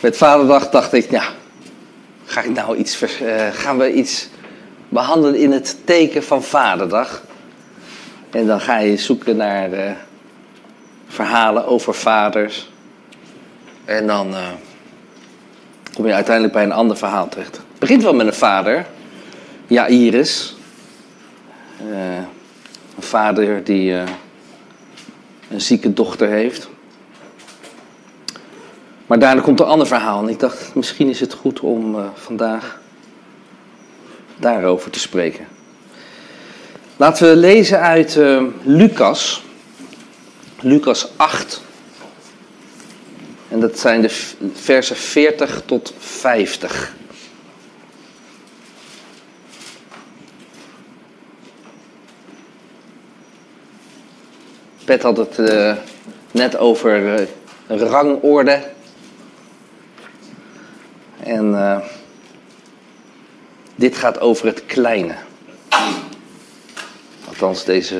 Met Vaderdag dacht ik, gaan we iets behandelen in het teken van Vaderdag? En dan ga je zoeken naar verhalen over vaders. En dan kom je uiteindelijk bij een ander verhaal terecht. Het begint wel met een vader, Jairus. Een vader die een zieke dochter heeft. Maar daarna komt een ander verhaal. En ik dacht, misschien is het goed om vandaag daarover te spreken. Laten we lezen uit Lucas. Lucas 8. En dat zijn de versen 40 tot 50. Pet had het net over rangorde. En dit gaat over het kleine. Althans, deze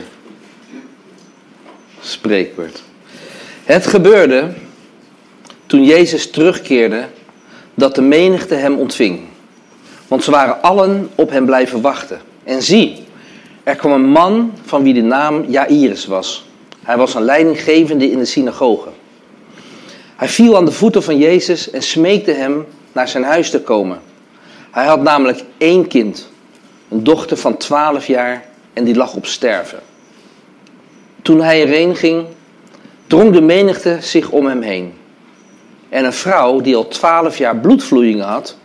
spreekwoord. Het gebeurde toen Jezus terugkeerde dat de menigte hem ontving. Want ze waren allen op hem blijven wachten. En zie, er kwam een man van wie de naam Jairus was. Hij was een leidinggevende in de synagoge. Hij viel aan de voeten van Jezus en smeekte hem naar zijn huis te komen. Hij had namelijk 1 kind, een dochter van 12 jaar en die lag op sterven. Toen hij erheen ging, drong de menigte zich om hem heen. En een vrouw die al 12 jaar bloedvloeien had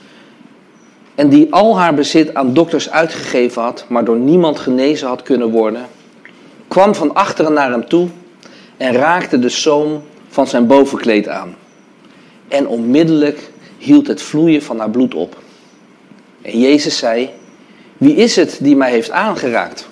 en die al haar bezit aan dokters uitgegeven had, maar door niemand genezen had kunnen worden, kwam van achteren naar hem toe en raakte de zoom van zijn bovenkleed aan. En onmiddellijk hield het vloeien van haar bloed op. En Jezus zei, wie is het die mij heeft aangeraakt?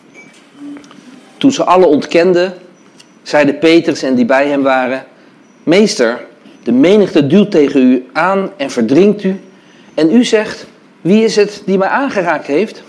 Toen ze alle ontkenden, zeiden Petrus en die bij hem waren, meester, de menigte duwt tegen u aan en verdringt u. En u zegt, wie is het die mij aangeraakt heeft?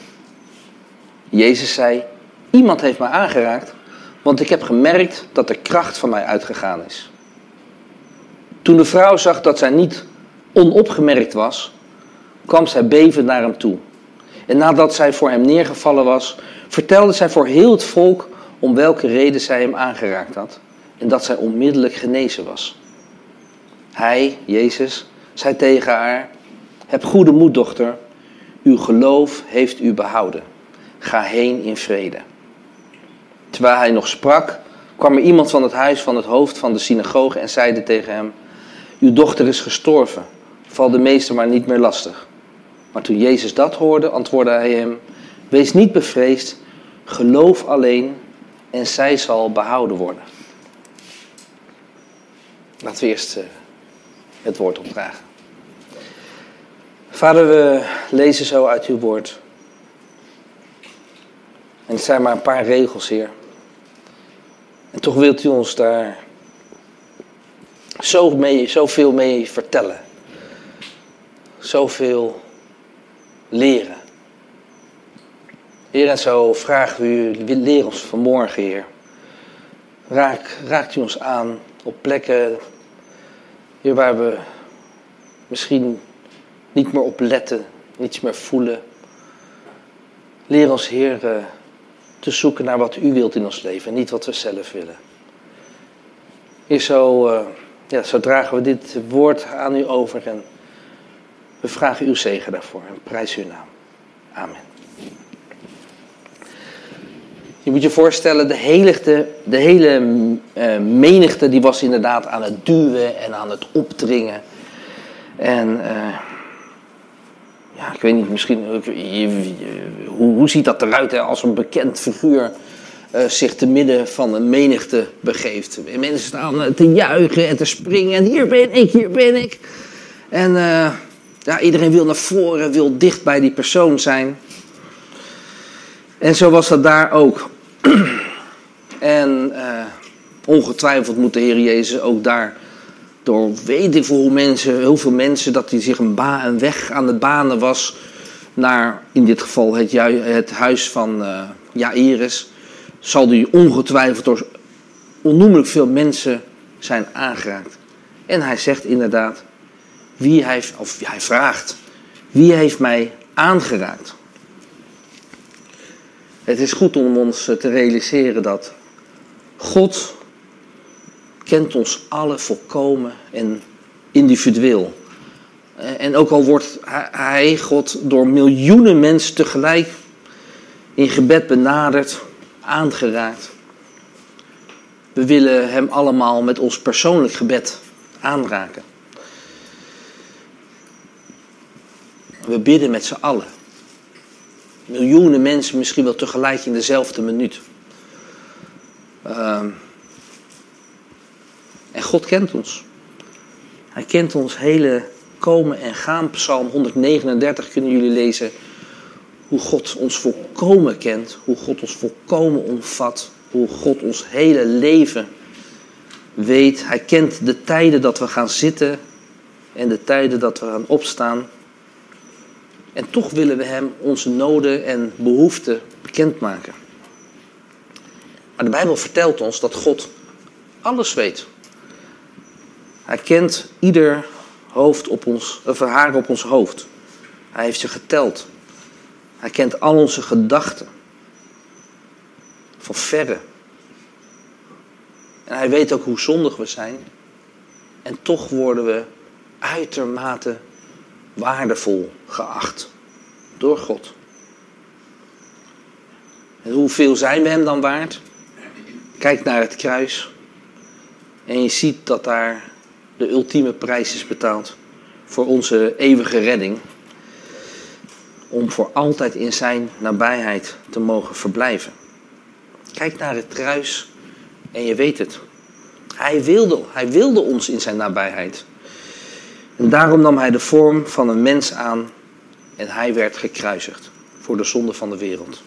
Jezus zei, iemand heeft mij aangeraakt, want ik heb gemerkt dat er kracht van mij uitgegaan is. Toen de vrouw zag dat zij niet onopgemerkt was, kwam zij bevend naar hem toe. En nadat zij voor hem neergevallen was, vertelde zij voor heel het volk om welke reden zij hem aangeraakt had en dat zij onmiddellijk genezen was. Hij, Jezus, zei tegen haar, heb goede moed, dochter, uw geloof heeft u behouden. Ga heen in vrede. Terwijl hij nog sprak, kwam er iemand van het huis van het hoofd van de synagoge en zeide tegen hem, uw dochter is gestorven, val de meester maar niet meer lastig. Maar toen Jezus dat hoorde, antwoordde hij hem, wees niet bevreesd, geloof alleen en zij zal behouden worden. Laten we eerst het woord opdragen. Vader, we lezen zo uit uw woord. En het zijn maar een paar regels, Heer. En toch wilt u ons daar zoveel mee vertellen. Zoveel leren. Heer, en zo vragen we u, leer ons vanmorgen, Heer. Raakt u ons aan op plekken, Heer, waar we misschien niet meer op letten, niets meer voelen. Leer ons, Heer, te zoeken naar wat u wilt in ons leven en niet wat we zelf willen. Heer, zo dragen we dit woord aan u over en we vragen uw zegen daarvoor en prijs uw naam. Amen. Je moet je voorstellen, de hele menigte die was inderdaad aan het duwen en aan het opdringen. En ik weet niet, misschien, hoe ziet dat eruit hè, als een bekend figuur zich te midden van een menigte begeeft. Mensen staan te juichen en te springen en hier ben ik. En iedereen wil naar voren, wil dicht bij die persoon zijn. En zo was dat daar ook. En ongetwijfeld moet de Heer Jezus ook daar door weet ik heel veel mensen, dat hij zich een weg aan het banen was naar, in dit geval het huis van Jairus, zal hij ongetwijfeld door onnoemelijk veel mensen zijn aangeraakt. En hij zegt inderdaad, hij vraagt, wie heeft mij aangeraakt? Het is goed om ons te realiseren dat God kent ons allen volkomen en individueel. En ook al wordt God, door miljoenen mensen tegelijk in gebed benaderd, aangeraakt. We willen hem allemaal met ons persoonlijk gebed aanraken. We bidden met z'n allen. Miljoenen mensen misschien wel tegelijk in dezelfde minuut. En God kent ons. Hij kent ons hele komen en gaan. Psalm 139 kunnen jullie lezen. Hoe God ons volkomen kent. Hoe God ons volkomen omvat. Hoe God ons hele leven weet. Hij kent de tijden dat we gaan zitten. En de tijden dat we gaan opstaan. En toch willen we hem onze noden en behoeften bekendmaken. Maar de Bijbel vertelt ons dat God alles weet. Hij kent ieder haar op ons hoofd. Hij heeft ze geteld. Hij kent al onze gedachten. Van verre. En hij weet ook hoe zondig we zijn. En toch worden we uitermate waardevol geacht. Door God. En hoeveel zijn we hem dan waard? Kijk naar het kruis. En je ziet dat daar de ultieme prijs is betaald. Voor onze eeuwige redding. Om voor altijd in zijn nabijheid te mogen verblijven. Kijk naar het kruis en je weet het. Hij wilde ons in zijn nabijheid. En daarom nam hij de vorm van een mens aan en hij werd gekruisigd voor de zonde van de wereld.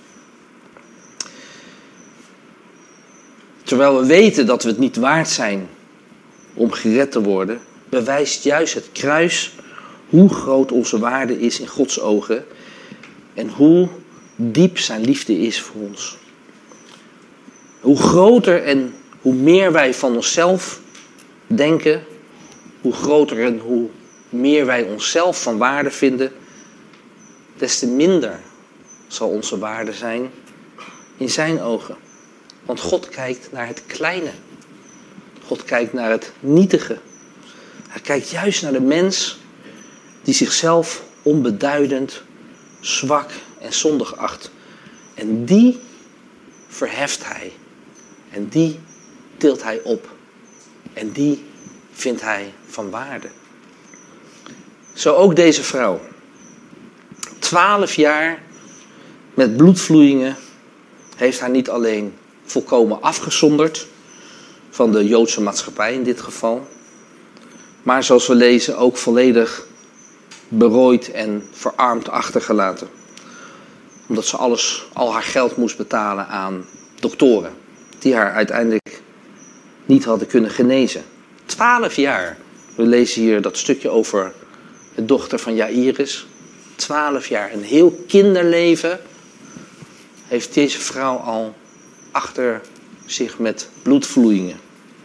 Terwijl we weten dat we het niet waard zijn om gered te worden, bewijst juist het kruis hoe groot onze waarde is in Gods ogen en hoe diep zijn liefde is voor ons. Hoe groter en hoe meer wij van onszelf denken, hoe groter en hoe meer wij onszelf van waarde vinden, des te minder zal onze waarde zijn in zijn ogen. Want God kijkt naar het kleine. God kijkt naar het nietige. Hij kijkt juist naar de mens die zichzelf onbeduidend, zwak en zondig acht. En die verheft hij. En die tilt hij op. En die vindt hij van waarde. Zo ook deze vrouw. 12 jaar met bloedvloeien heeft haar niet alleen volkomen afgezonderd van de Joodse maatschappij in dit geval, maar zoals we lezen ook volledig berooid en verarmd achtergelaten. Omdat ze al haar geld moest betalen aan doktoren die haar uiteindelijk niet hadden kunnen genezen. 12 jaar. We lezen hier dat stukje over de dochter van Jairus. 12 jaar. Een heel kinderleven heeft deze vrouw al achter zich met bloedvloeien.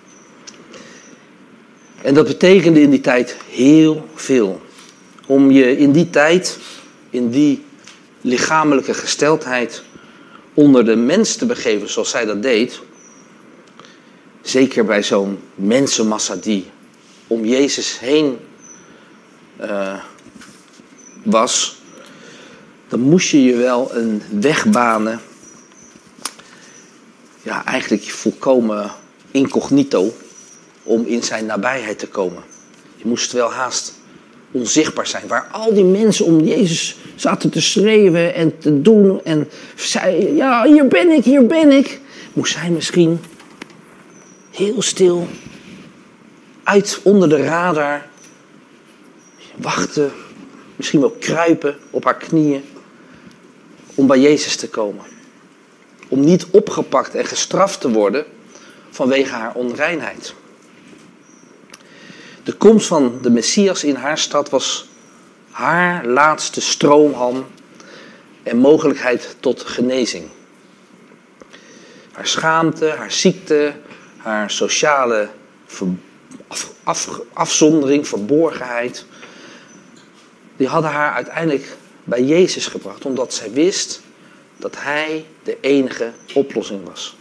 En dat betekende in die tijd heel veel. Om je in die tijd, in die lichamelijke gesteldheid, onder de mens te begeven zoals zij dat deed. Zeker bij zo'n mensenmassa die om Jezus heen was. Dan moest je je wel een weg banen. Ja, eigenlijk volkomen incognito om in zijn nabijheid te komen. Je moest wel haast onzichtbaar zijn. Waar al die mensen om Jezus zaten te schreeuwen en te doen. En zei, ja, hier ben ik, hier ben ik. Moest hij misschien heel stil uit onder de radar wachten. Misschien wel kruipen op haar knieën. Om bij Jezus te komen. Om niet opgepakt en gestraft te worden vanwege haar onreinheid. De komst van de Messias in haar stad was haar laatste stroomhalm en mogelijkheid tot genezing. Haar schaamte, haar ziekte, haar sociale afzondering, verborgenheid, die hadden haar uiteindelijk bij Jezus gebracht, omdat zij wist dat hij de enige oplossing was.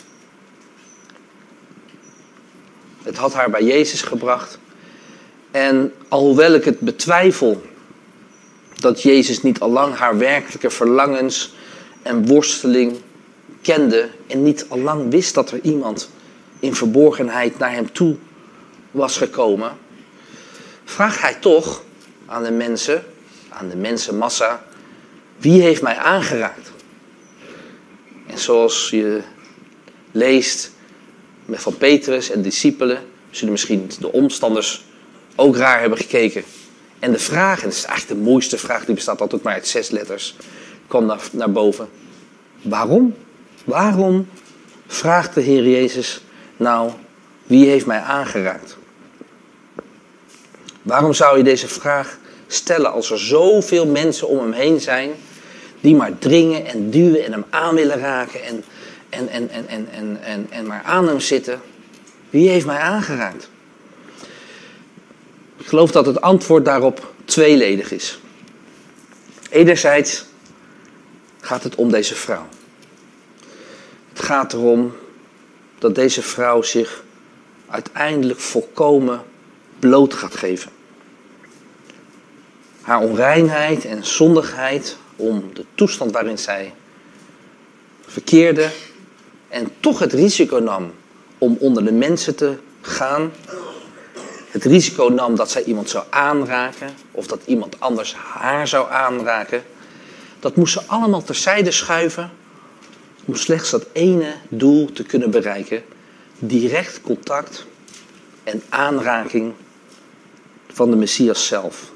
Het had haar bij Jezus gebracht. En alhoewel ik het betwijfel dat Jezus niet allang haar werkelijke verlangens en worsteling kende en niet allang wist dat er iemand in verborgenheid naar hem toe was gekomen, vraagt hij toch aan de mensenmassa, wie heeft mij aangeraakt? En zoals je leest van Petrus en discipelen, zullen misschien de omstanders ook raar hebben gekeken. En de vraag, en dat is eigenlijk de mooiste vraag, die bestaat altijd maar uit 6 letters, kwam naar boven. Waarom? Waarom vraagt de Heer Jezus nou, wie heeft mij aangeraakt? Waarom zou je deze vraag stellen als er zoveel mensen om hem heen zijn die maar dringen en duwen en hem aan willen raken en maar aan hem zitten? Wie heeft mij aangeraakt? Ik geloof dat het antwoord daarop tweeledig is. Enerzijds gaat het om deze vrouw. Het gaat erom dat deze vrouw zich uiteindelijk volkomen bloot gaat geven. Haar onreinheid en zondigheid om de toestand waarin zij verkeerde en toch het risico nam om onder de mensen te gaan. Het risico nam dat zij iemand zou aanraken of dat iemand anders haar zou aanraken. Dat moest ze allemaal terzijde schuiven om slechts dat ene doel te kunnen bereiken. Direct contact en aanraking van de Messias zelf.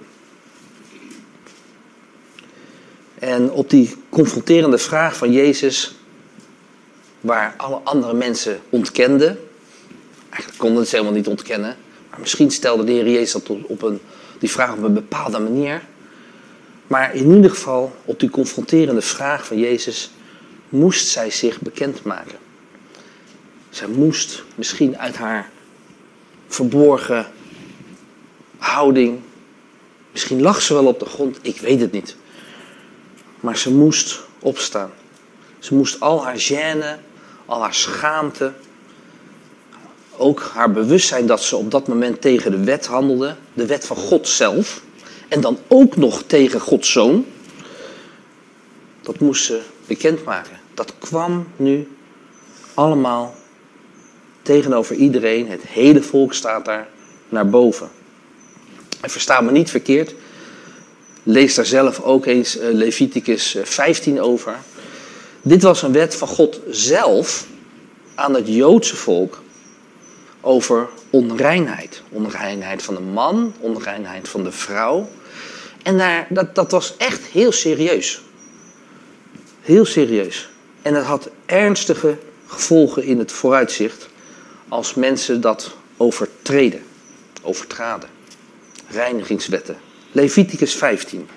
En op die confronterende vraag van Jezus, waar alle andere mensen ontkenden, eigenlijk konden ze helemaal niet ontkennen, maar misschien stelde de Heer Jezus dat die vraag op een bepaalde manier. Maar in ieder geval, op die confronterende vraag van Jezus, moest zij zich bekendmaken. Zij moest misschien uit haar verborgen houding, misschien lag ze wel op de grond, ik weet het niet. Maar ze moest opstaan. Ze moest al haar gêne, al haar schaamte, ook haar bewustzijn dat ze op dat moment tegen de wet handelde, de wet van God zelf, en dan ook nog tegen Gods Zoon, dat moest ze bekendmaken. Dat kwam nu allemaal tegenover iedereen, het hele volk staat daar naar boven. En versta me niet verkeerd, lees daar zelf ook eens Leviticus 15 over. Dit was een wet van God zelf aan het Joodse volk over onreinheid. Onreinheid van de man, onreinheid van de vrouw. En dat was echt heel serieus. Heel serieus. En dat had ernstige gevolgen in het vooruitzicht als mensen dat overtraden. Reinigingswetten. Leviticus 15.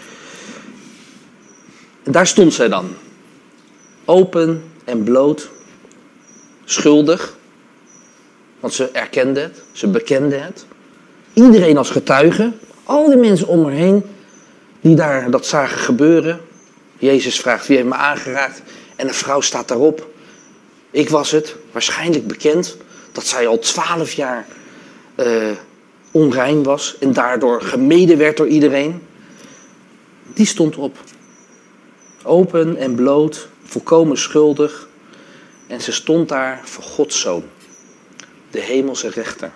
En daar stond zij dan. Open en bloot. Schuldig. Want ze erkende het. Ze bekende het. Iedereen als getuige. Al die mensen om haar heen. Die daar dat zagen gebeuren. Jezus vraagt wie heeft me aangeraakt. En een vrouw staat daarop. Ik was het. Waarschijnlijk bekend. Dat zij al 12 jaar onrein was. En daardoor gemeden werd door iedereen. Die stond op. Open en bloot. Volkomen schuldig. En ze stond daar voor Gods Zoon. De hemelse rechter.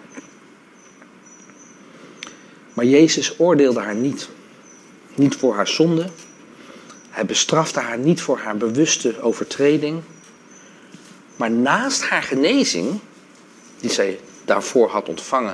Maar Jezus oordeelde haar niet. Niet voor haar zonde. Hij bestrafte haar niet voor haar bewuste overtreding. Maar naast haar genezing, die zij daarvoor had ontvangen,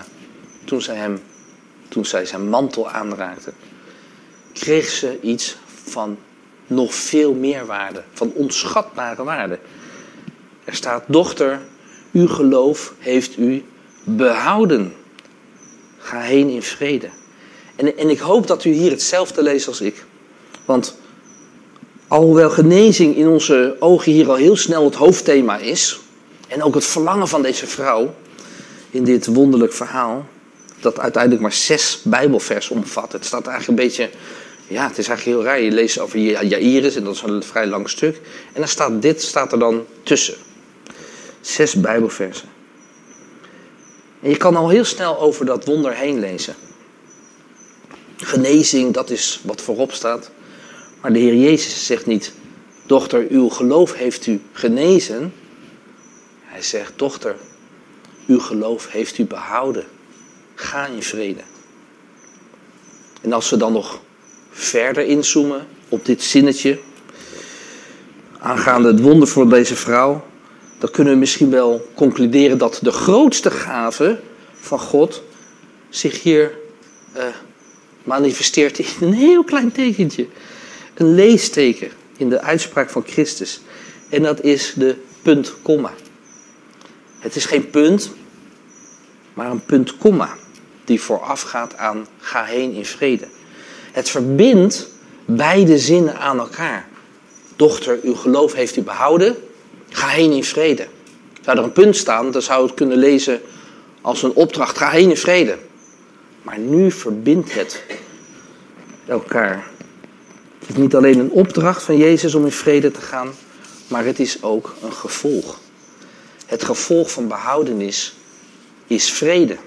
toen zij zijn mantel aanraakte, kreeg ze iets van nog veel meer waarde, van onschatbare waarde. Er staat, dochter, uw geloof heeft u behouden. Ga heen in vrede. En ik hoop dat u hier hetzelfde leest als ik. Want alhoewel genezing in onze ogen hier al heel snel het hoofdthema is, en ook het verlangen van deze vrouw, in dit wonderlijk verhaal, dat uiteindelijk maar 6 Bijbelversen omvat. Het staat eigenlijk een beetje, ja, het is eigenlijk heel raar. Je leest over Jairus en dat is een vrij lang stuk. En dan staat dit staat er dan tussen. 6 Bijbelversen. En je kan al heel snel over dat wonder heen lezen. Genezing, dat is wat voorop staat. Maar de Heer Jezus zegt niet, dochter, uw geloof heeft u genezen. Hij zegt, dochter, uw geloof heeft u behouden. Ga in vrede. En als we dan nog verder inzoomen op dit zinnetje, aangaande het wonder voor deze vrouw, dan kunnen we misschien wel concluderen dat de grootste gave van God zich hier manifesteert in een heel klein tekentje. Een leesteken in de uitspraak van Christus. En dat is de punt, komma. Het is geen punt, maar een punt, komma, die voorafgaat aan ga heen in vrede. Het verbindt beide zinnen aan elkaar. Dochter, uw geloof heeft u behouden. Ga heen in vrede. Zou er een punt staan, dan zou je het kunnen lezen als een opdracht. Ga heen in vrede. Maar nu verbindt het elkaar. Het is niet alleen een opdracht van Jezus om in vrede te gaan, maar het is ook een gevolg. Het gevolg van behoudenis is vrede.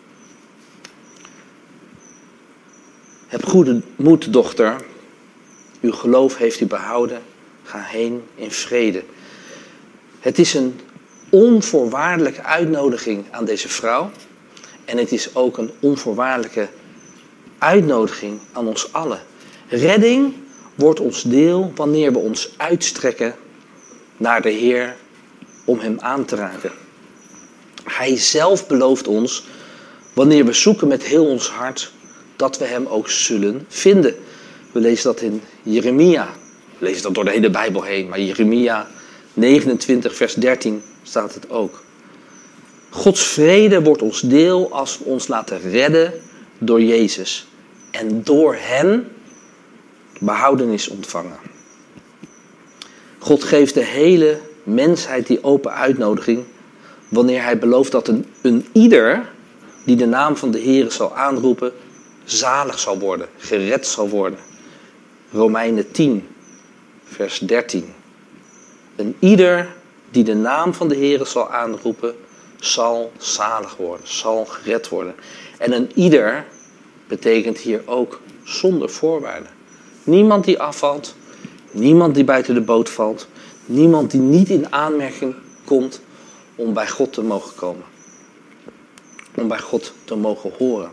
Heb goede moed, dochter. Uw geloof heeft u behouden. Ga heen in vrede. Het is een onvoorwaardelijke uitnodiging aan deze vrouw. En het is ook een onvoorwaardelijke uitnodiging aan ons allen. Redding wordt ons deel wanneer we ons uitstrekken naar de Heer om Hem aan te raken. Hij zelf belooft ons, wanneer we zoeken met heel ons hart, dat we Hem ook zullen vinden. We lezen dat in Jeremia. We lezen dat door de hele Bijbel heen, maar Jeremia 29 vers 13 staat het ook. Gods vrede wordt ons deel als we ons laten redden door Jezus. En door Hem behoudenis ontvangen. God geeft de hele mensheid die open uitnodiging wanneer Hij belooft dat een ieder die de naam van de Heer zal aanroepen, zalig zal worden, gered zal worden. Romeinen 10 vers 13. Een ieder die de naam van de Heer zal aanroepen, zal zalig worden, zal gered worden. En een ieder betekent hier ook zonder voorwaarden. Niemand die afvalt, niemand die buiten de boot valt, niemand die niet in aanmerking komt om bij God te mogen komen. Om bij God te mogen horen.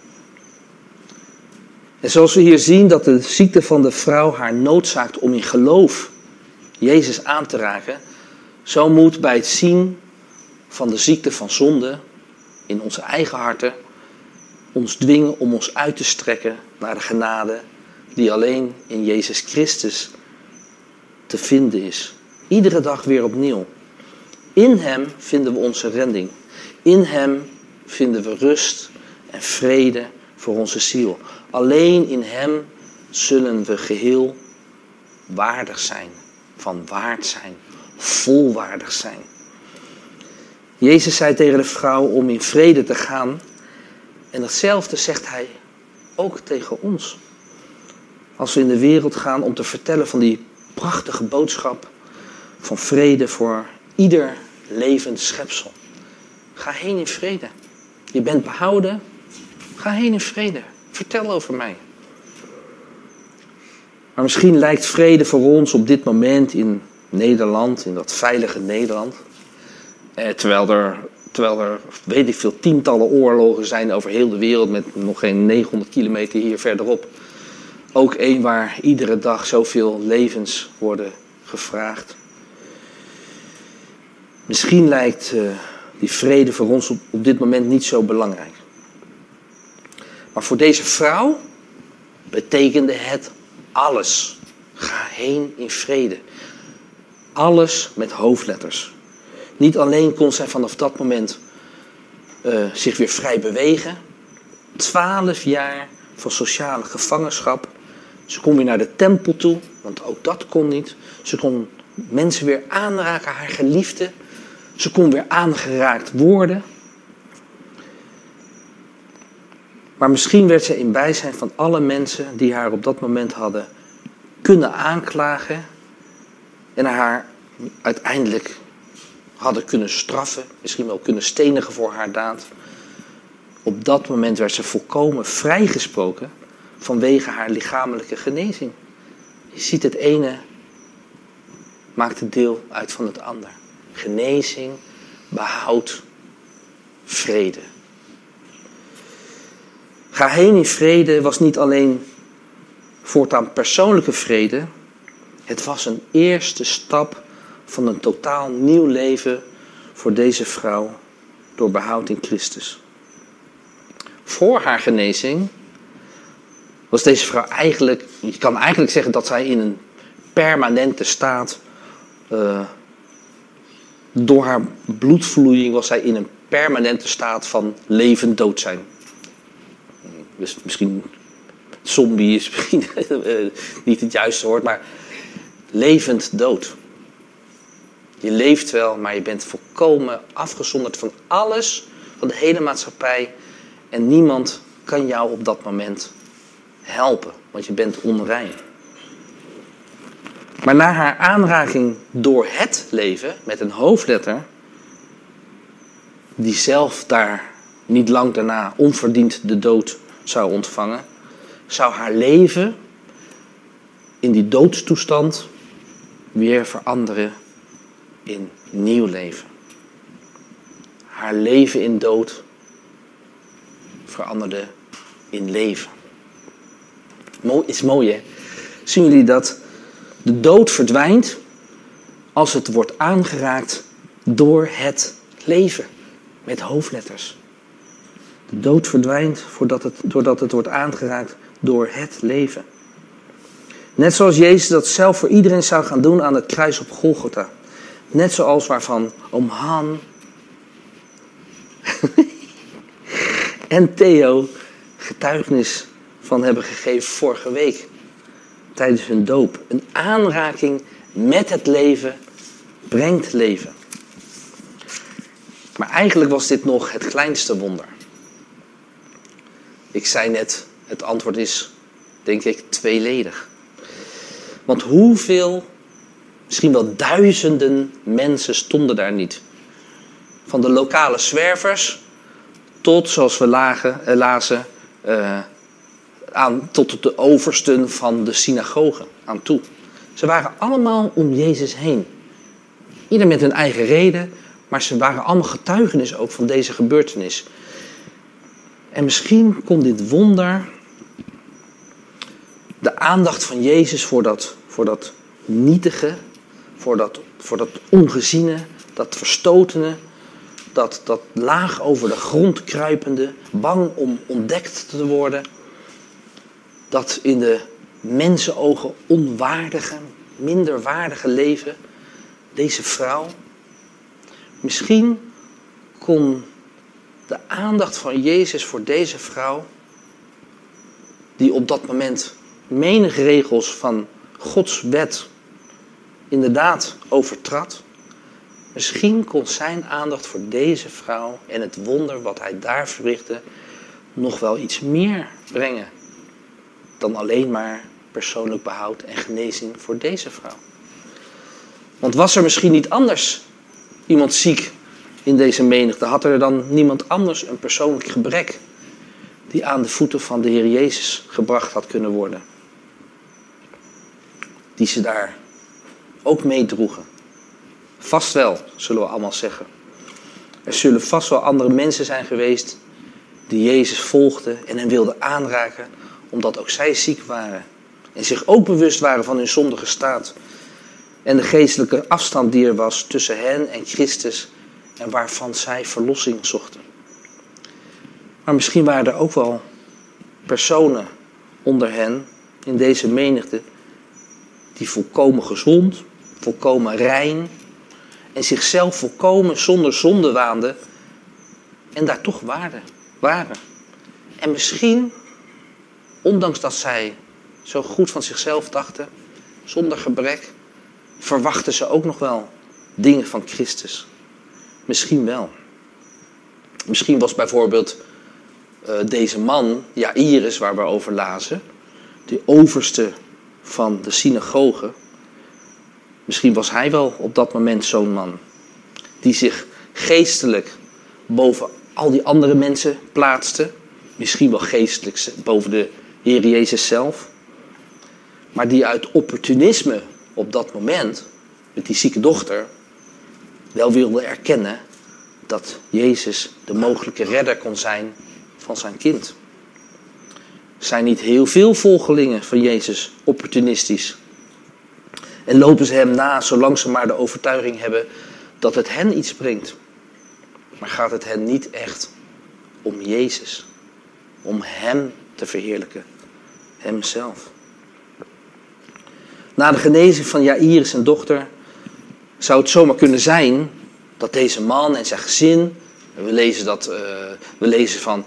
En zoals we hier zien dat de ziekte van de vrouw haar noodzaakt om in geloof Jezus aan te raken, zo moet bij het zien van de ziekte van zonde in onze eigen harten ons dwingen om ons uit te strekken naar de genade die alleen in Jezus Christus te vinden is. Iedere dag weer opnieuw. In Hem vinden we onze redding. In Hem vinden we rust en vrede voor onze ziel. Alleen in Hem zullen we geheel waardig zijn, van waard zijn, volwaardig zijn. Jezus zei tegen de vrouw om in vrede te gaan. En datzelfde zegt Hij ook tegen ons. Als we in de wereld gaan om te vertellen van die prachtige boodschap van vrede voor ieder levend schepsel. Ga heen in vrede. Je bent behouden. Ga heen in vrede. Vertel over mij. Maar misschien lijkt vrede voor ons op dit moment in Nederland, in dat veilige Nederland. Terwijl er, weet ik veel, tientallen oorlogen zijn over heel de wereld met nog geen 900 kilometer hier verderop. Ook één waar iedere dag zoveel levens worden gevraagd. Misschien lijkt die vrede voor ons op dit moment niet zo belangrijk. Maar voor deze vrouw betekende het alles. Ga heen in vrede. Alles met hoofdletters. Niet alleen kon zij vanaf dat moment zich weer vrij bewegen. 12 jaar van sociale gevangenschap. Ze kon weer naar de tempel toe, want ook dat kon niet. Ze kon mensen weer aanraken, haar geliefde. Ze kon weer aangeraakt worden. Maar misschien werd ze in bijzijn van alle mensen die haar op dat moment hadden kunnen aanklagen en haar uiteindelijk hadden kunnen straffen, misschien wel kunnen stenigen voor haar daad. Op dat moment werd ze volkomen vrijgesproken vanwege haar lichamelijke genezing. Je ziet, het ene maakt het deel uit van het ander. Genezing, behoud, vrede. Ga heen in vrede was niet alleen voortaan persoonlijke vrede. Het was een eerste stap van een totaal nieuw leven voor deze vrouw door behoud in Christus. Voor haar genezing was deze vrouw eigenlijk, je kan eigenlijk zeggen dat zij in een permanente staat, door haar bloedvloeiing was zij in een permanente staat van levend-dood zijn. Dus misschien zombie is misschien niet het juiste woord, maar levend-dood. Je leeft wel, maar je bent volkomen afgezonderd van alles, van de hele maatschappij. En niemand kan jou op dat moment helpen, want je bent onrein. Maar na haar aanraking door het leven, met een hoofdletter, die zelf daar niet lang daarna onverdiend de dood zou ontvangen, zou haar leven in die doodstoestand weer veranderen in nieuw leven. Haar leven in dood veranderde in leven. Is mooi, hè? Zien jullie dat de dood verdwijnt als het wordt aangeraakt door het leven, met hoofdletters. De dood verdwijnt doordat het wordt aangeraakt door het leven. Net zoals Jezus dat zelf voor iedereen zou gaan doen aan het kruis op Golgotha. Net zoals waarvan oom Han en Theo getuigenis van hebben gegeven vorige week. Tijdens hun doop. Een aanraking met het leven brengt leven. Maar eigenlijk was dit nog het kleinste wonder. Ik zei net, het antwoord is, denk ik, tweeledig. Want hoeveel, misschien wel duizenden mensen stonden daar niet. Van de lokale zwervers tot, zoals we lazen, tot de oversten van de synagoge aan toe. Ze waren allemaal om Jezus heen. Ieder met hun eigen reden, maar ze waren allemaal getuigenis ook van deze gebeurtenis. En misschien kon dit wonder de aandacht van Jezus voor dat nietige, voor dat ongeziene, dat verstotene, dat laag over de grond kruipende, bang om ontdekt te worden, dat in de mensenogen onwaardige, minderwaardige leven, deze vrouw, misschien kon de aandacht van Jezus voor deze vrouw, die op dat moment menig regels van Gods wet inderdaad overtrad, misschien kon zijn aandacht voor deze vrouw en het wonder wat hij daar verrichtte nog wel iets meer brengen dan alleen maar persoonlijk behoud en genezing voor deze vrouw. Want was er misschien niet anders iemand ziek in deze menigte? Had er dan niemand anders een persoonlijk gebrek die aan de voeten van de Heer Jezus gebracht had kunnen worden? Die ze daar ook meedroegen. Vast wel, zullen we allemaal zeggen. Er zullen vast wel andere mensen zijn geweest die Jezus volgden en hem wilden aanraken, omdat ook zij ziek waren. En zich ook bewust waren van hun zondige staat. En de geestelijke afstand die er was tussen hen en Christus en waarvan zij verlossing zochten. Maar misschien waren er ook wel personen onder hen in deze menigte die volkomen gezond, volkomen rein en zichzelf volkomen zonder zonde waanden en daar toch waren. En misschien, ondanks dat zij zo goed van zichzelf dachten, zonder gebrek, verwachten ze ook nog wel dingen van Christus. Misschien wel. Misschien was bijvoorbeeld deze man, Jairus, waar we over lazen, de overste van de synagoge, misschien was hij wel op dat moment zo'n man, die zich geestelijk boven al die andere mensen plaatste, misschien wel geestelijk boven de Heer Jezus zelf, maar die uit opportunisme op dat moment, met die zieke dochter, wel wilde erkennen dat Jezus de mogelijke redder kon zijn van zijn kind. Zijn niet heel veel volgelingen van Jezus opportunistisch? En lopen ze hem na zolang ze maar de overtuiging hebben dat het hen iets brengt? Maar gaat het hen niet echt om Jezus? Om hem te verheerlijken. Hemzelf. Na de genezing van Jairus en dochter zou het zomaar kunnen zijn dat deze man en zijn gezin, we lezen van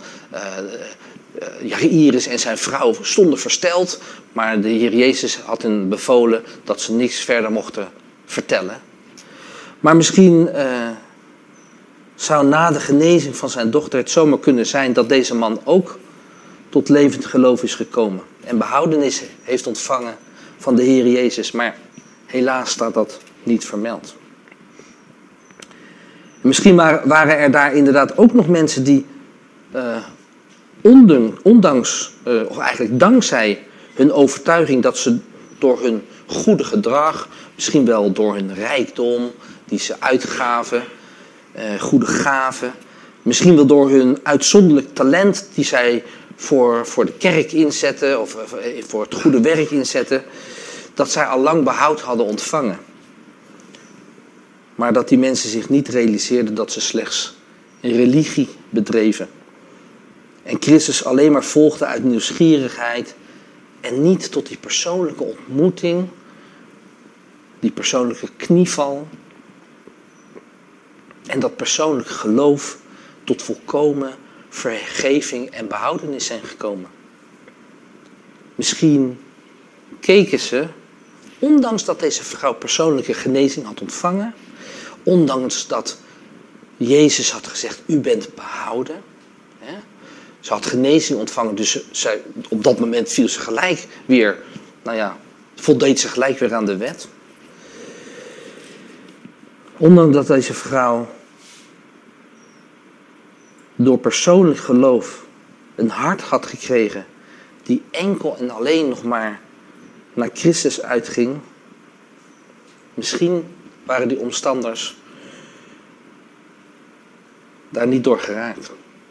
Jairus en zijn vrouw stonden versteld, maar de Heer Jezus had hen bevolen dat ze niks verder mochten vertellen. Maar misschien zou na de genezing van zijn dochter het zomaar kunnen zijn dat deze man ook tot levend geloof is gekomen en behoudenis heeft ontvangen van de Heer Jezus, maar helaas staat dat niet vermeld. Misschien waren er daar inderdaad ook nog mensen die ondanks, of eigenlijk dankzij hun overtuiging dat ze door hun goede gedrag, misschien wel door hun rijkdom die ze uitgaven, goede gaven, misschien wel door hun uitzonderlijk talent die zij voor de kerk inzetten of voor het goede werk inzetten, dat zij al lang behoud hadden ontvangen. Maar dat die mensen zich niet realiseerden dat ze slechts een religie bedreven. En Christus alleen maar volgde uit nieuwsgierigheid en niet tot die persoonlijke ontmoeting, die persoonlijke knieval en dat persoonlijke geloof tot volkomen vergeving en behoudenis zijn gekomen. Misschien keken ze, ondanks dat deze vrouw persoonlijke genezing had ontvangen, ondanks dat Jezus had gezegd, u bent behouden. Hè? Ze had genezing ontvangen, dus op dat moment viel ze gelijk weer, voldeed ze gelijk weer aan de wet. Ondanks dat deze vrouw door persoonlijk geloof een hart had gekregen die enkel en alleen nog maar naar Christus uitging, misschien waren die omstanders daar niet door geraakt.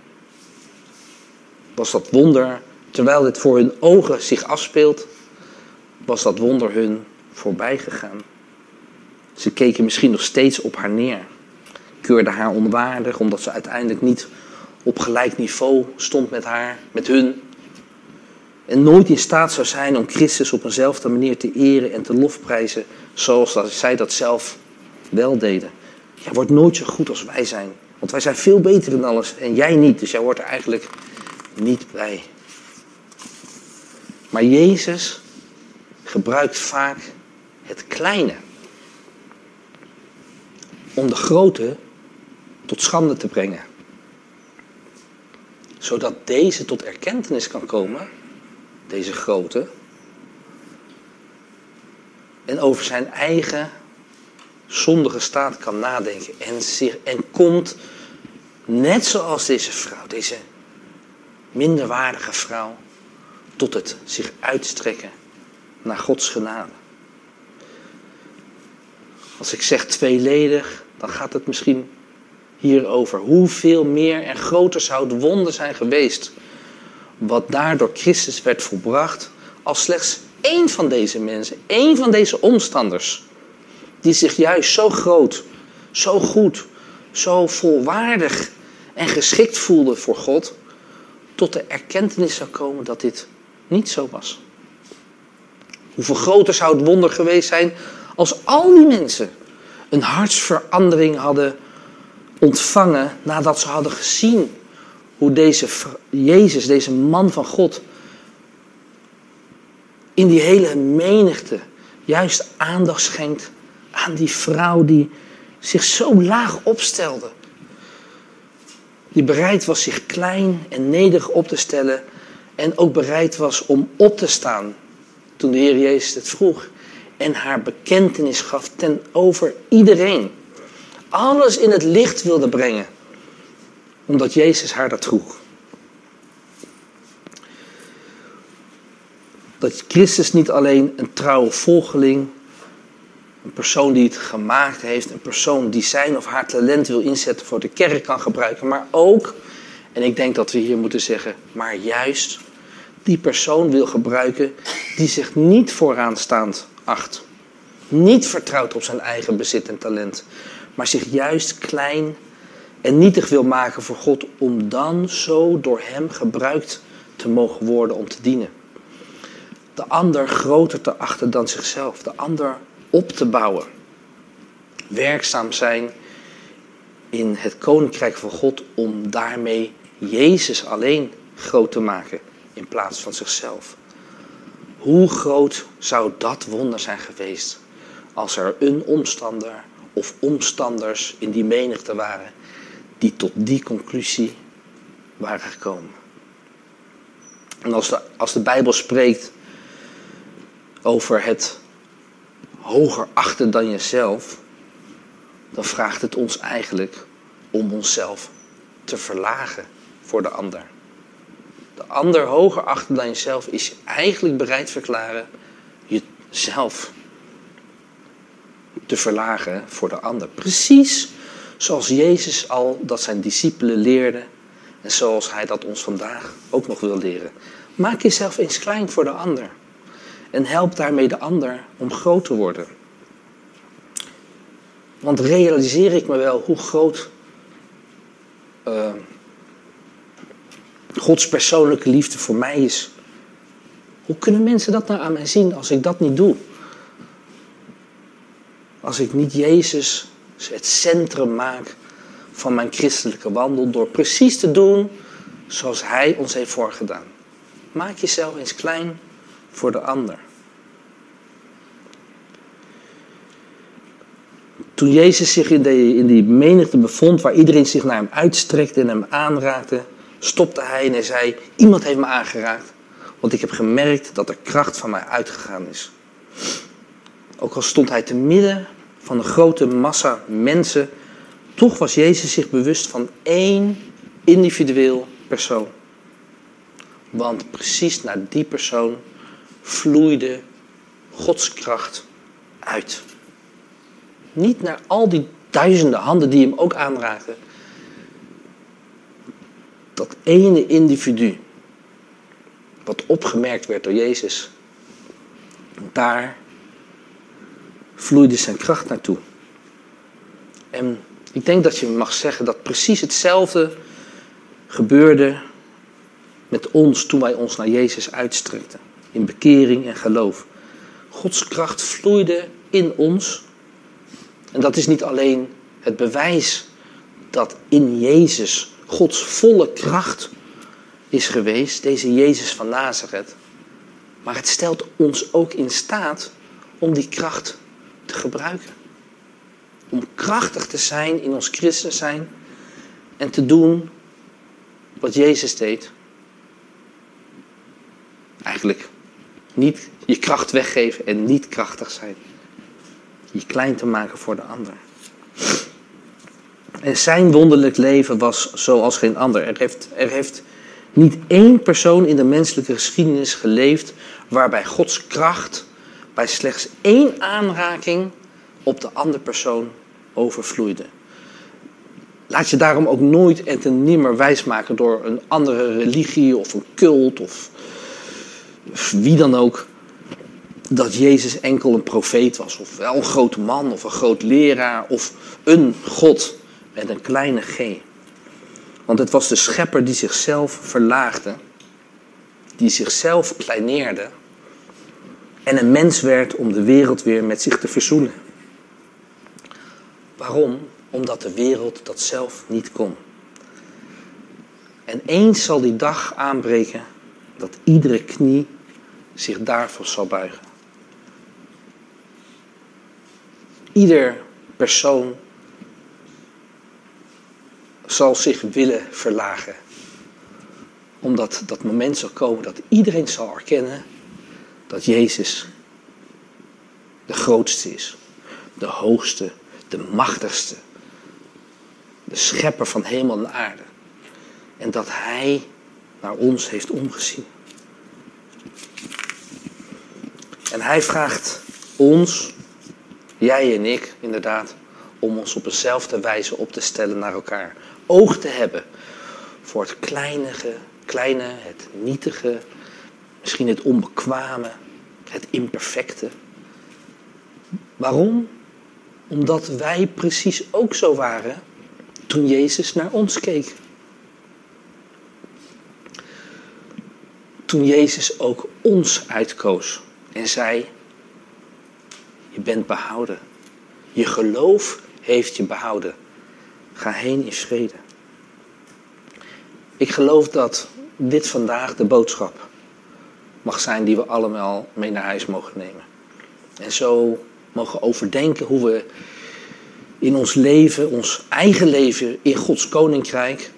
Was dat wonder, terwijl dit voor hun ogen zich afspeelt, was dat wonder hun voorbij gegaan. Ze keken misschien nog steeds op haar neer, keurden haar onwaardig, omdat ze uiteindelijk niet op gelijk niveau stond met hun. En nooit in staat zou zijn om Christus op eenzelfde manier te eren en te lofprijzen, zoals dat zij dat zelf wel deden. Jij wordt nooit zo goed als wij zijn, want wij zijn veel beter in alles en jij niet, dus jij hoort er eigenlijk niet bij. Maar Jezus gebruikt vaak het kleine om de grote tot schande te brengen. Zodat deze tot erkentenis kan komen, deze grote, en over zijn eigen zondige staat kan nadenken. En komt, net zoals deze vrouw, deze minderwaardige vrouw, tot het zich uitstrekken naar Gods genade. Als ik zeg tweeledig, dan gaat het misschien hierover. Hoeveel meer en groter zou het wonder zijn geweest wat daar door Christus werd volbracht, als slechts één van deze mensen, één van deze omstanders, die zich juist zo groot, zo goed, zo volwaardig en geschikt voelde voor God, tot de erkentenis zou komen dat dit niet zo was. Hoeveel groter zou het wonder geweest zijn als al die mensen een hartsverandering hadden ontvangen nadat ze hadden gezien hoe deze Jezus, deze man van God, in die hele menigte juist aandacht schenkt aan die vrouw die zich zo laag opstelde. Die bereid was zich klein en nederig op te stellen. En ook bereid was om op te staan toen de Heer Jezus het vroeg. En haar bekentenis gaf ten over iedereen. Alles in het licht wilde brengen. Omdat Jezus haar dat vroeg. Dat Christus niet alleen een trouwe volgeling, een persoon die het gemaakt heeft, een persoon die zijn of haar talent wil inzetten voor de kerk kan gebruiken, maar ook, en ik denk dat we hier moeten zeggen, maar juist die persoon wil gebruiken die zich niet vooraanstaand acht. Niet vertrouwt op zijn eigen bezit en talent, maar zich juist klein en nietig wil maken voor God om dan zo door hem gebruikt te mogen worden om te dienen. De ander groter te achten dan zichzelf, de ander op te bouwen. Werkzaam zijn in het koninkrijk van God om daarmee Jezus alleen groot te maken in plaats van zichzelf. Hoe groot zou dat wonder zijn geweest als er een omstander of omstanders in die menigte waren die tot die conclusie waren gekomen. En als de Bijbel spreekt over het hoger achten dan jezelf, dan vraagt het ons eigenlijk om onszelf te verlagen voor de ander. De ander hoger achten dan jezelf is je eigenlijk bereid verklaren jezelf te verlagen voor de ander. Precies zoals Jezus al dat zijn discipelen leerde en zoals hij dat ons vandaag ook nog wil leren. Maak jezelf eens klein voor de ander. En help daarmee de ander om groot te worden. Want realiseer ik me wel hoe groot Gods persoonlijke liefde voor mij is. Hoe kunnen mensen dat nou aan mij zien als ik dat niet doe? Als ik niet Jezus het centrum maak van mijn christelijke wandel door precies te doen zoals Hij ons heeft voorgedaan. Maak jezelf eens klein voor de ander. Toen Jezus zich in die menigte bevond waar iedereen zich naar hem uitstrekte en hem aanraakte, stopte hij en hij zei: iemand heeft me aangeraakt, want ik heb gemerkt dat er kracht van mij uitgegaan is. Ook al stond hij te midden van een grote massa mensen, toch was Jezus zich bewust van één individueel persoon. Want precies naar die persoon vloeide Gods kracht uit. Niet naar al die duizenden handen die hem ook aanraakten. Dat ene individu, wat opgemerkt werd door Jezus, daar vloeide zijn kracht naartoe. En ik denk dat je mag zeggen dat precies hetzelfde gebeurde met ons toen wij ons naar Jezus uitstrekten. In bekering en geloof. Gods kracht vloeide in ons. En dat is niet alleen het bewijs dat in Jezus Gods volle kracht is geweest, deze Jezus van Nazareth. Maar het stelt ons ook in staat om die kracht te gebruiken. Om krachtig te zijn in ons christen zijn en te doen wat Jezus deed. Eigenlijk niet je kracht weggeven en niet krachtig zijn. Je klein te maken voor de ander. En zijn wonderlijk leven was zoals geen ander. Er heeft niet één persoon in de menselijke geschiedenis geleefd waarbij Gods kracht bij slechts één aanraking op de andere persoon overvloeide. Laat je daarom ook nooit en ten nimmer wijsmaken door een andere religie of een cult of wie dan ook, dat Jezus enkel een profeet was, of wel een grote man, of een groot leraar, of een God met een kleine g. Want het was de schepper die zichzelf verlaagde, die zichzelf kleineerde en een mens werd om de wereld weer met zich te verzoenen. Waarom? Omdat de wereld dat zelf niet kon. En eens zal die dag aanbreken dat iedere knie zich daarvoor zal buigen. Ieder persoon zal zich willen verlagen. Omdat dat moment zal komen dat iedereen zal erkennen dat Jezus de grootste is. De hoogste, de machtigste. De schepper van hemel en aarde. En dat hij naar ons heeft omgezien. En hij vraagt ons, jij en ik inderdaad, om ons op dezelfde wijze op te stellen naar elkaar. Oog te hebben voor het kleine, het nietige, misschien het onbekwame, het imperfecte. Waarom? Omdat wij precies ook zo waren toen Jezus naar ons keek. Toen Jezus ook ons uitkoos en zei, je bent behouden. Je geloof heeft je behouden. Ga heen in vrede. Ik geloof dat dit vandaag de boodschap mag zijn die we allemaal mee naar huis mogen nemen. En zo mogen overdenken hoe we in ons leven, ons eigen leven in Gods koninkrijk,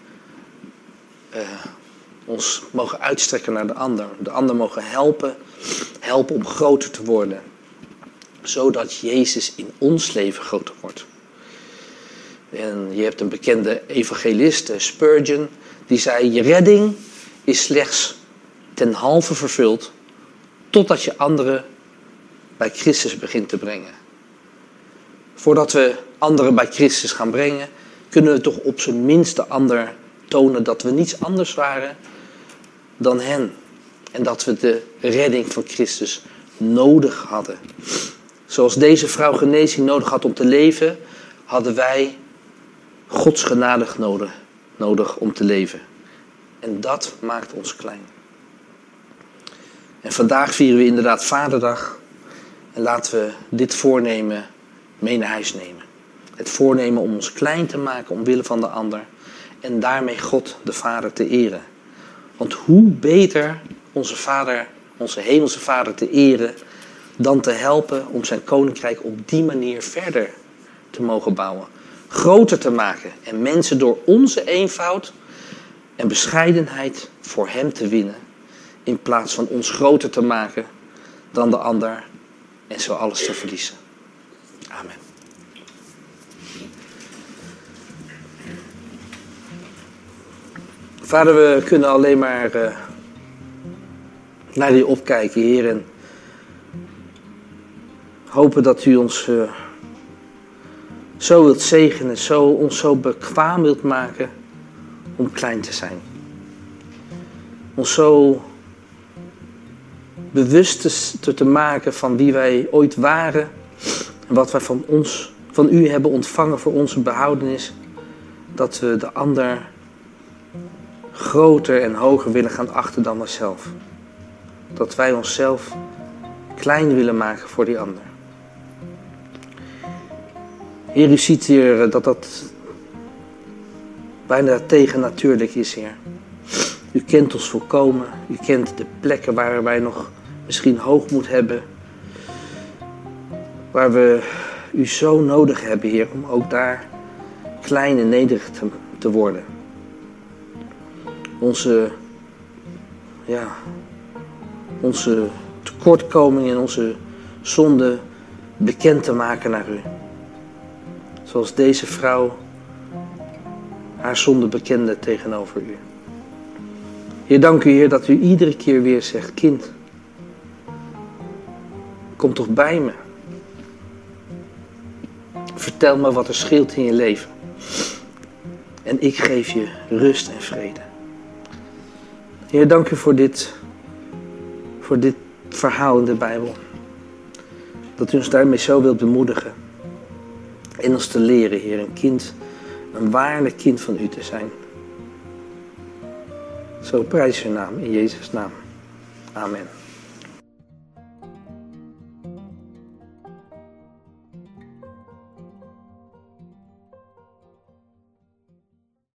ons mogen uitstrekken naar de ander. De ander mogen helpen om groter te worden. Zodat Jezus in ons leven groter wordt. En je hebt een bekende evangelist, Spurgeon, die zei, je redding is slechts ten halve vervuld totdat je anderen bij Christus begint te brengen. Voordat we anderen bij Christus gaan brengen, kunnen we toch op zijn minst de ander tonen dat we niets anders waren dan hen. En dat we de redding van Christus nodig hadden. Zoals deze vrouw genezing nodig had om te leven, hadden wij Gods genade nodig om te leven. En dat maakt ons klein. En vandaag vieren we inderdaad Vaderdag. En laten we dit voornemen mee naar huis nemen. Het voornemen om ons klein te maken omwille van de ander. En daarmee God de Vader te eren. Want hoe beter onze Vader, onze hemelse Vader te eren, dan te helpen om zijn koninkrijk op die manier verder te mogen bouwen. Groter te maken en mensen door onze eenvoud en bescheidenheid voor hem te winnen. In plaats van ons groter te maken dan de ander en zo alles te verliezen. Amen. Vader, we kunnen alleen maar naar u opkijken, Heer. En hopen dat u ons zo wilt zegenen, ons zo bekwaam wilt maken om klein te zijn. Ons zo bewust te maken van wie wij ooit waren. En wat wij van u hebben ontvangen voor onze behoudenis. Dat we de ander groter en hoger willen gaan achten dan onszelf. Dat wij onszelf klein willen maken voor die ander. Heer, u ziet hier dat bijna tegennatuurlijk is, Heer. U kent ons volkomen. U kent de plekken waar wij nog misschien hoogmoed hebben. Waar we u zo nodig hebben, Heer, om ook daar klein en nederig te worden. Onze tekortkomingen en onze zonden bekend te maken naar u. Zoals deze vrouw haar zonde bekende tegenover u. Heer, dank u, Heer, dat u iedere keer weer zegt, kind, kom toch bij me. Vertel me wat er scheelt in je leven. En ik geef je rust en vrede. Heer, dank u voor dit verhaal in de Bijbel. Dat u ons daarmee zo wilt bemoedigen. En ons te leren, Heer, een waarlijk kind van u te zijn. Zo prijs uw naam, in Jezus' naam. Amen.